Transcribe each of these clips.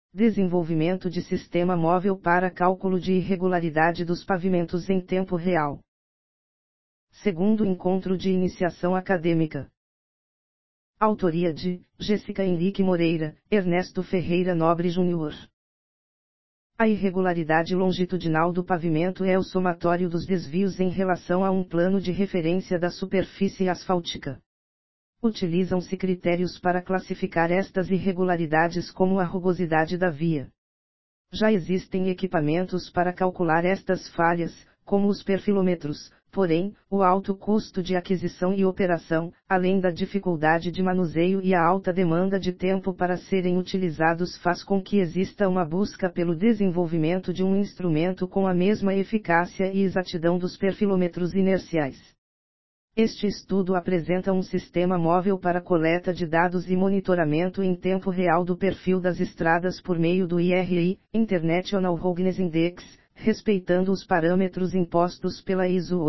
Desenvolvimento de sistema móvel para cálculo de irregularidade dos pavimentos em tempo real. Segundo encontro de iniciação acadêmica. Autoria de Jéssica Henrique Moreira, Ernesto Ferreira Nobre Júnior. A irregularidade longitudinal do pavimento é o somatório dos desvios em relação a um plano de referência da superfície asfáltica. Utilizam-se critérios para classificar estas irregularidades como a rugosidade da via. Já existem equipamentos para calcular estas falhas, como os perfilômetros, porém, o alto custo de aquisição e operação, além da dificuldade de manuseio e a alta demanda de tempo para serem utilizados faz com que exista uma busca pelo desenvolvimento de um instrumento com a mesma eficácia e exatidão dos perfilômetros inerciais. Este estudo apresenta um sistema móvel para coleta de dados e monitoramento em tempo real do perfil das estradas por meio do IRI, International Roughness Index, respeitando os parâmetros impostos pela ISO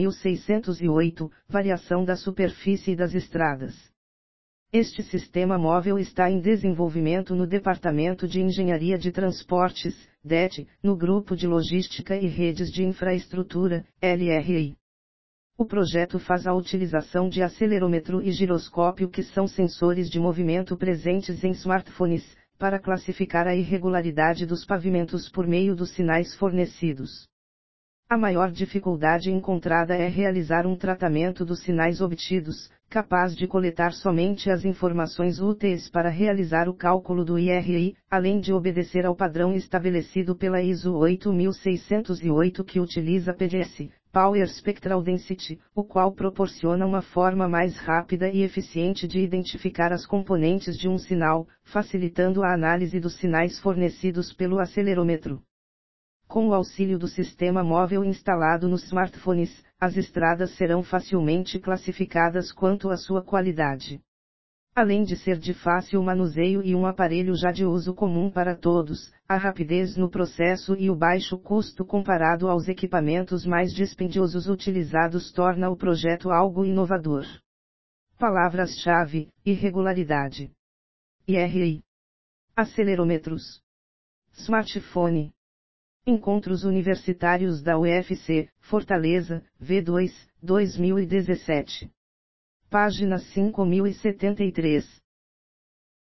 8608, variação da superfície das estradas. Este sistema móvel está em desenvolvimento no Departamento de Engenharia de Transportes, DET, no Grupo de Logística e Redes de Infraestrutura, LRI. O projeto faz a utilização de acelerômetro e giroscópio, que são sensores de movimento presentes em smartphones, para classificar a irregularidade dos pavimentos por meio dos sinais fornecidos. A maior dificuldade encontrada é realizar um tratamento dos sinais obtidos, capaz de coletar somente as informações úteis para realizar o cálculo do IRI, além de obedecer ao padrão estabelecido pela ISO 8608, que utiliza PDS, Power Spectral Density, o qual proporciona uma forma mais rápida e eficiente de identificar as componentes de um sinal, facilitando a análise dos sinais fornecidos pelo acelerômetro. Com o auxílio do sistema móvel instalado nos smartphones, as estradas serão facilmente classificadas quanto à sua qualidade. Além de ser de fácil manuseio e um aparelho já de uso comum para todos, a rapidez no processo e o baixo custo comparado aos equipamentos mais dispendiosos utilizados torna o projeto algo inovador. Palavras-chave: irregularidade, IRI, acelerômetros, smartphone. Encontros Universitários da UFC, Fortaleza, V2, 2017. Página 5073.